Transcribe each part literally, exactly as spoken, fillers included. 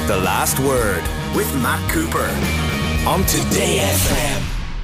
The Last Word with Matt Cooper on Today F M.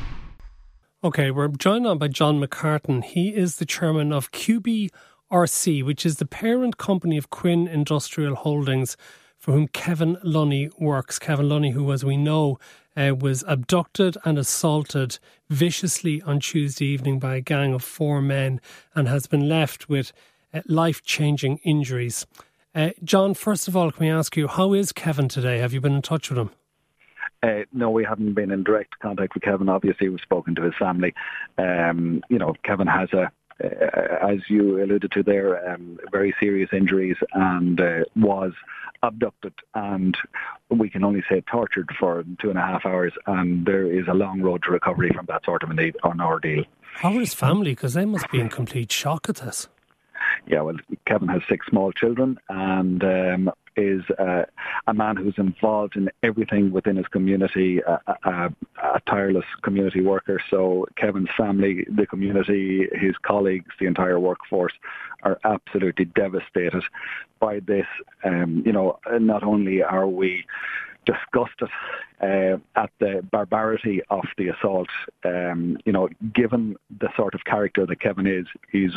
OK, we're joined on by John McCartan. He is the chairman of Q B R C, which is the parent company of Quinn Industrial Holdings, for whom Kevin Lunny works. Kevin Lunny, who, as we know, uh, was abducted and assaulted viciously on Tuesday evening by a gang of four men and has been left with uh, life-changing injuries. Uh, John, first of all, can we ask you, how is Kevin today? Have you been in touch with him? Uh, no, we haven't been in direct contact with Kevin. Obviously, we've spoken to his family. Um, you know, Kevin has a, uh, as you alluded to there, um, very serious injuries and uh, was abducted, and we can only say tortured for two and a half hours, and there is a long road to recovery from that sort of an, an ordeal. How are his family? Because they must be in complete shock at this. Yeah, well, Kevin has six small children and um, is uh, a man who's involved in everything within his community, a, a, a tireless community worker. So Kevin's family, the community, his colleagues, the entire workforce are absolutely devastated by this. Um, you know, not only are we disgusted uh, at the barbarity of the assault. Um, you know, given the sort of character that Kevin is, he's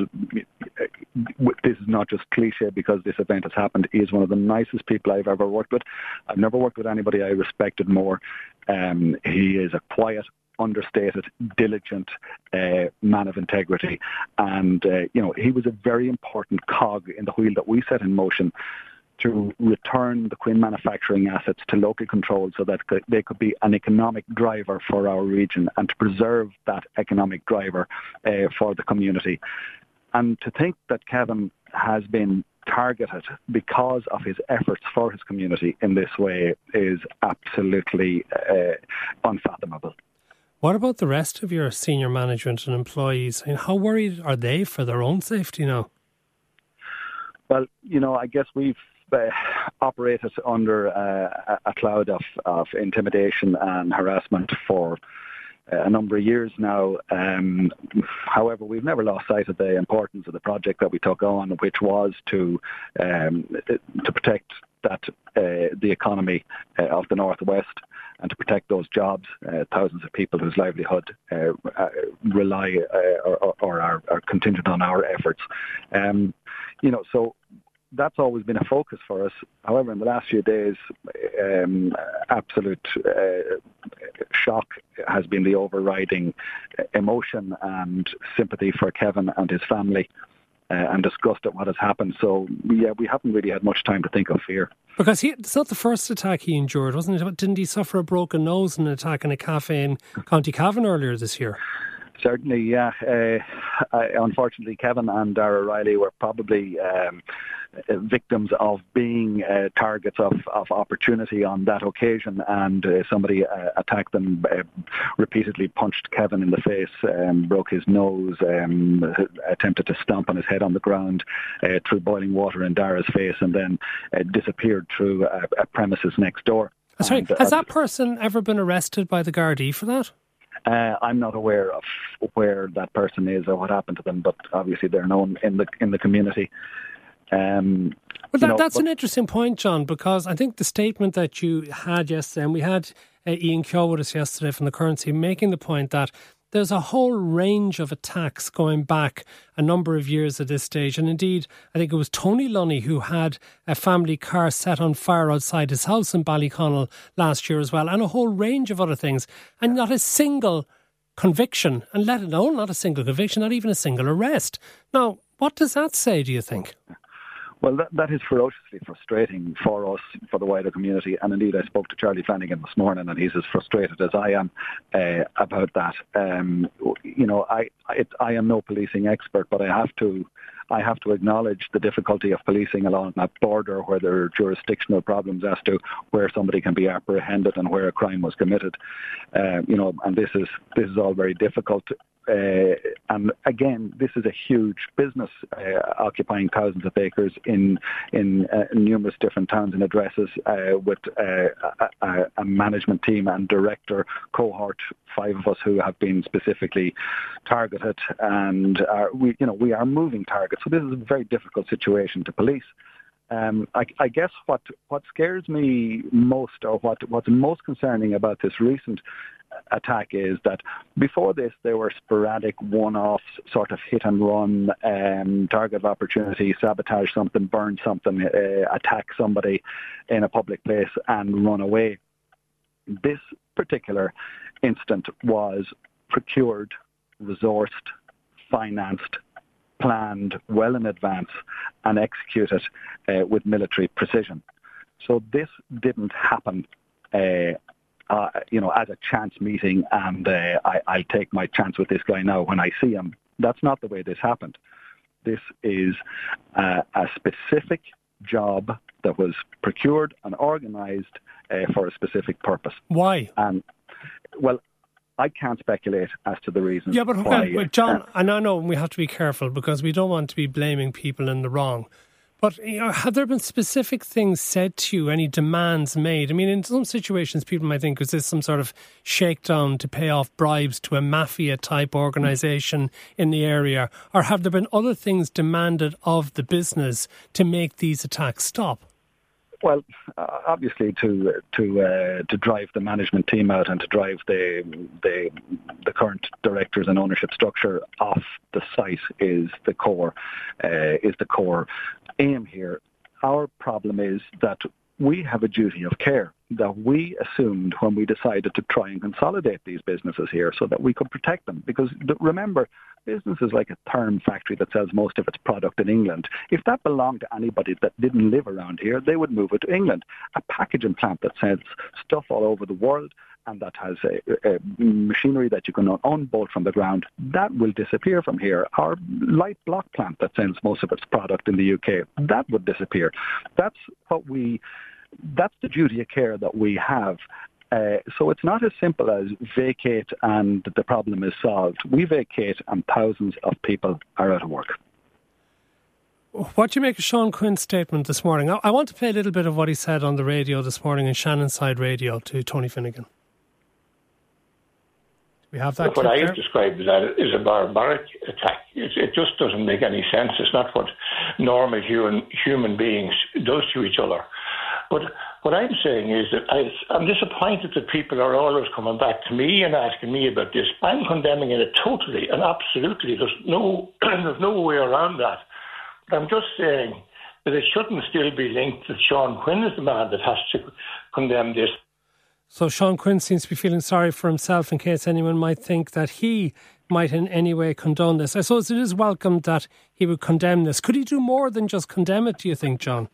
this is not just cliche because this event has happened. He is one of the nicest people I've ever worked with. I've never worked with anybody I respected more. Um, he is a quiet, understated, diligent uh, man of integrity, and uh, you know, he was a very important cog in the wheel that we set in motion to return the Quinn manufacturing assets to local control so that they could be an economic driver for our region and to preserve that economic driver uh, for the community. And to think that Kevin has been targeted because of his efforts for his community in this way is absolutely uh, unfathomable. What about the rest of your senior management and employees? I mean, how worried are they for their own safety now? Well, you know, I guess we've Uh, operated under uh, a cloud of, of intimidation and harassment for uh, a number of years now. Um, however, we've never lost sight of the importance of the project that we took on, which was to um, to protect that uh, the economy uh, of the Northwest and to protect those jobs, uh, thousands of people whose livelihood uh, uh, rely uh, or, or are, are contingent on our efforts. Um, you know, so. That's always been a focus for us. However, in the last few days, um, absolute uh, shock has been the overriding emotion and sympathy for Kevin and his family uh, and disgust at what has happened. So, yeah, we haven't really had much time to think of fear. Because he, it's not the first attack he endured, wasn't it? Didn't he suffer a broken nose in an attack in a cafe in County Cavan earlier this year? Certainly, yeah. Uh, uh, unfortunately, Kevin and Dara Riley were probably um, victims of being uh, targets of, of opportunity on that occasion, and uh, somebody uh, attacked them, uh, repeatedly punched Kevin in the face, um, broke his nose, um, attempted to stomp on his head on the ground, uh, threw boiling water in Dara's face, and then uh, disappeared through a, a premises next door. Sorry, and, uh, has that person ever been arrested by the Gardaí for that? Uh, I'm not aware of where that person is or what happened to them, but obviously they're known in the in the community. Um, well, that, know, that's but, an interesting point, John, because I think the statement that you had yesterday, and we had uh, Ian Keogh with us yesterday from the Currency, making the point that there's a whole range of attacks going back a number of years at this stage. And indeed, I think it was Tony Lunny who had a family car set on fire outside his house in Ballyconnell last year as well, and a whole range of other things. And not a single conviction, and let alone not a single conviction, not even a single arrest. Now, what does that say, do you think? Well, that, that is ferociously frustrating for us, for the wider community. And indeed, I spoke to Charlie Flanagan this morning, and he's as frustrated as I am uh, about that. Um, you know, I it, I am no policing expert, but I have to I have to acknowledge the difficulty of policing along that border where there are jurisdictional problems as to where somebody can be apprehended and where a crime was committed. Uh, you know, and this is this is all very difficult. Uh, and again, this is a huge business uh, occupying thousands of acres in in uh, numerous different towns and addresses, uh, with uh, a, a management team and director cohort, five of us who have been specifically targeted, and are, we, you know, we are moving targets. So this is a very difficult situation to police. Um, I, I guess what what scares me most, or what what's most concerning about this recent attack, is that before this there were sporadic one-offs, sort of hit and run, um, target of opportunity, sabotage something, burn something, uh, attack somebody in a public place and run away. This particular incident was procured, resourced, financed, planned well in advance and executed uh, with military precision. So this didn't happen uh, uh, you know, as a chance meeting and uh, I, I'll take my chance with this guy now when I see him. That's not the way this happened. This is uh, a specific job that was procured and organised uh, for a specific purpose. Why? And, well, I can't speculate as to the reasons. Yeah, but why, okay, John, uh, and I know we have to be careful because we don't want to be blaming people in the wrong. But you know, have there been specific things said to you, any demands made? I mean, in some situations, people might think, is this some sort of shakedown to pay off bribes to a mafia-type organisation in the area? Or have there been other things demanded of the business to make these attacks stop? Well, uh, obviously, to to uh, to drive the management team out and to drive the the the current directors and ownership structure off the site is the core uh, is the core aim here. Our problem is that we have a duty of care that we assumed when we decided to try and consolidate these businesses here so that we could protect them. Because remember, business is like a therm factory that sells most of its product in England. If that belonged to anybody that didn't live around here, they would move it to England. A packaging plant that sells stuff all over the world and that has a, a machinery that you can unbolt from the ground, that will disappear from here. Our light block plant that sends most of its product in the U K, that would disappear. That's what we, that's the duty of care that we have. Uh, so it's not as simple as vacate and the problem is solved. We vacate and thousands of people are out of work. What do you make of Sean Quinn's statement this morning? I, I want to play a little bit of what he said on the radio this morning in Shannonside Radio to Tony Finnegan. We have that. What I there? have described that is a barbaric attack. It, it just doesn't make any sense. It's not what normal human human beings does to each other. But what I'm saying is that I, I'm disappointed that people are always coming back to me and asking me about this. I'm condemning it totally and absolutely. There's no there's no way around that. But I'm just saying that it shouldn't still be linked that Sean Quinn is the man that has to condemn this. So Sean Quinn seems to be feeling sorry for himself in case anyone might think that he might in any way condone this. I suppose it is welcome that he would condemn this. Could he do more than just condemn it, do you think, John?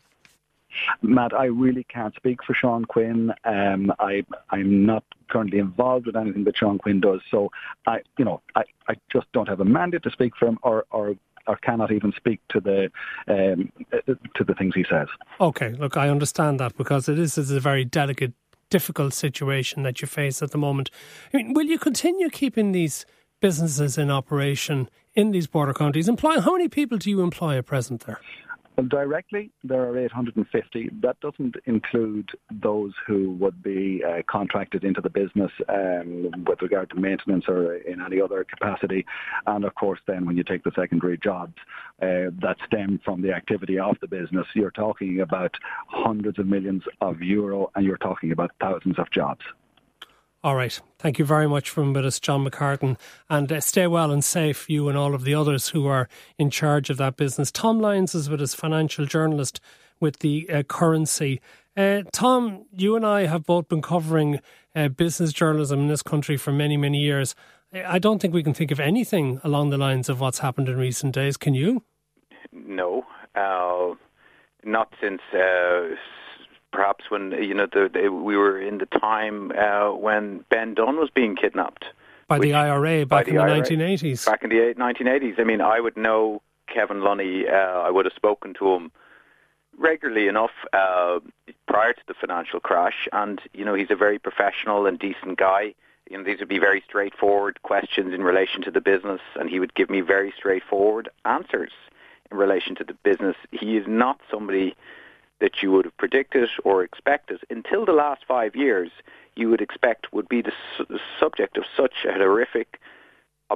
Matt, I really can't speak for Sean Quinn. Um, I, I'm not currently involved with anything that Sean Quinn does, so I, you know, I, I just don't have a mandate to speak for him, or, or, or cannot even speak to the um, to the things he says. Okay, look, I understand that because it is, it's a very delicate, difficult situation that you face at the moment. I mean, will you continue keeping these businesses in operation in these border counties? Employ, how many people do you employ at present there? Well, directly, there are eight hundred fifty. That doesn't include those who would be uh, contracted into the business um, with regard to maintenance or in any other capacity. And of course, then when you take the secondary jobs uh, that stem from the activity of the business, you're talking about hundreds of millions of euro and you're talking about thousands of jobs. All right. Thank you very much for being with us, John McCartan. And uh, stay well and safe, you and all of the others who are in charge of that business. Tom Lyons is with us, financial journalist with the uh, Currency. Uh, Tom, you and I have both been covering uh, business journalism in this country for many, many years. I don't think we can think of anything along the lines of what's happened in recent days. Can you? No, uh, not since... Uh, Perhaps when, you know, the, the, we were in the time uh, when Ben Dunne was being kidnapped. By the I R A back in the nineteen eighties. Back in the nineteen eighties. I mean, I would know Kevin Lunny. Uh, I would have spoken to him regularly enough uh, prior to the financial crash. And, you know, he's a very professional and decent guy. You know, these would be very straightforward questions in relation to the business. And he would give me very straightforward answers in relation to the business. He is not somebody that you would have predicted or expected until the last five years you would expect would be the su- subject of such a horrific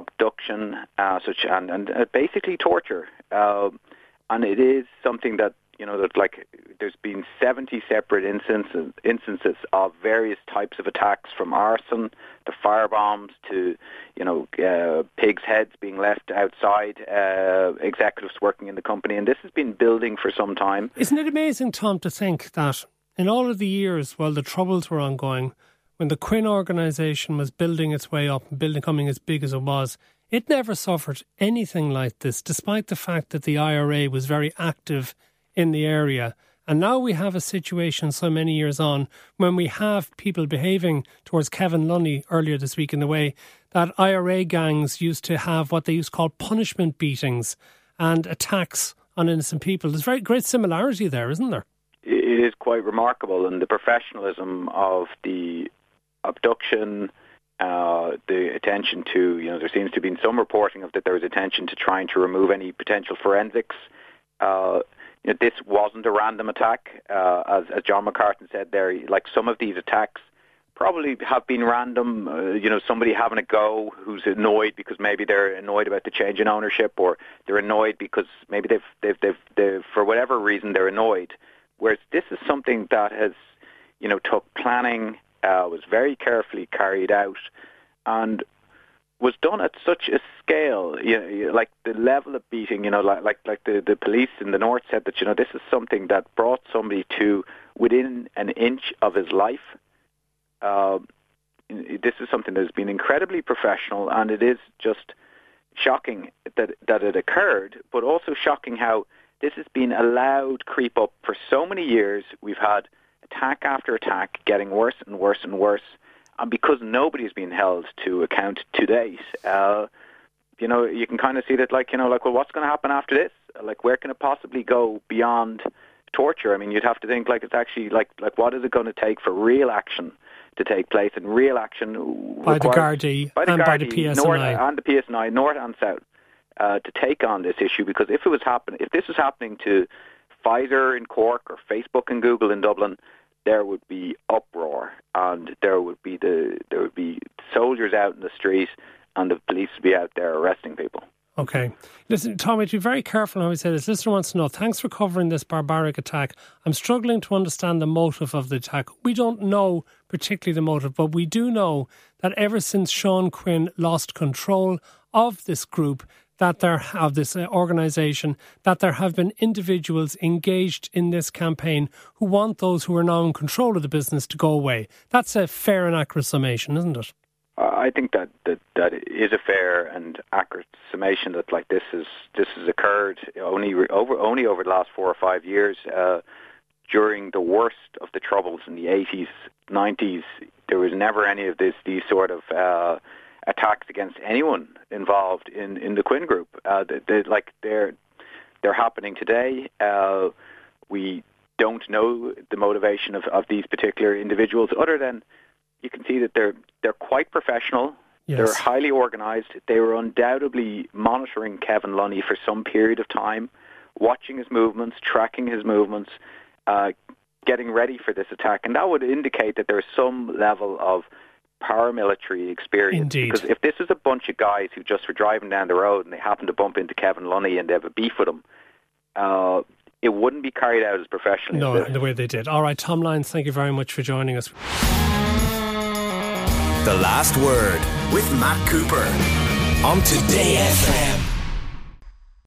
abduction uh, such and, and uh, basically torture. Uh, and it is something that you know, that like there's been seventy separate instances instances of various types of attacks, from arson to firebombs to, you know, uh, pigs' heads being left outside uh, executives working in the company, and this has been building for some time. Isn't it amazing, Tom, to think that in all of the years while the troubles were ongoing, when the Quinn organisation was building its way up and building, becoming as big as it was, it never suffered anything like this, despite the fact that the I R A was very active in the area. And now we have a situation so many years on when we have people behaving towards Kevin Lunny earlier this week in the way that I R A gangs used to have what they used to call punishment beatings and attacks on innocent people. There's very great similarity there, isn't there? It is quite remarkable, and the professionalism of the abduction, uh, the attention to, you know, there seems to have been some reporting of that there was attention to trying to remove any potential forensics. Uh, you know, this wasn't a random attack, uh, as, as John McCartan said there. Like, some of these attacks probably have been random. Uh, you know, somebody having a go who's annoyed because maybe they're annoyed about the change in ownership, or they're annoyed because maybe they've, they've, they've, they've for whatever reason, they're annoyed. Whereas this is something that has, you know, took planning, uh, was very carefully carried out, and was done at such a scale. You know, like the level of beating, you know, like like, like the, the police in the north said that, you know, this is something that brought somebody to within an inch of his life. Uh, this is something that has been incredibly professional, and it is just shocking that that it occurred, but also shocking how this has been allowed creep up for so many years. We've had attack after attack getting worse and worse and worse. And because nobody's been held to account to date, uh, you know, you can kind of see that, like, you know, like, well, what's going to happen after this? Like, where can it possibly go beyond torture? I mean, you'd have to think, like, it's actually, like, like what is it going to take for real action to take place? And real action by the Gardaí and Gardaí, by the P S N I. North, and the P S N I, north and south. Uh, to take on this issue, because if it was happening, if this was happening to Pfizer in Cork or Facebook and Google in Dublin, there would be uproar, and there would be the there would be soldiers out in the street, and the police would be out there arresting people. Okay. Listen, Tom, to be very careful how we say this. Listener wants to know, thanks for covering this barbaric attack. I'm struggling to understand the motive of the attack. We don't know particularly the motive, but we do know that ever since Sean Quinn lost control of this group, that there have this uh, organisation, that there have been individuals engaged in this campaign who want those who are now in control of the business to go away. That's a fair and accurate summation, isn't it? Uh, I think that, that that is a fair and accurate summation. That, like, this is this has occurred only re- over only over the last four or five years. Uh, during the worst of the troubles in the eighties, nineties, there was never any of this these sort of uh, attacks against anyone involved in, in the Quinn group. Uh, they, they, like they're they're happening today. Uh, we don't know the motivation of, of these particular individuals, other than you can see that they're they're quite professional. Yes. They're highly organised. They were undoubtedly monitoring Kevin Lunny for some period of time, watching his movements, tracking his movements, uh, getting ready for this attack, and that would indicate that there is some level of paramilitary experience. Indeed. Because if this is a bunch of guys who just were driving down the road and they happen to bump into Kevin Lunny and they have a beef with him, uh, it wouldn't be carried out as professionally. No, as the way they did. All right, Tom Lyons, thank you very much for joining us. The Last Word with Matt Cooper on Today F M.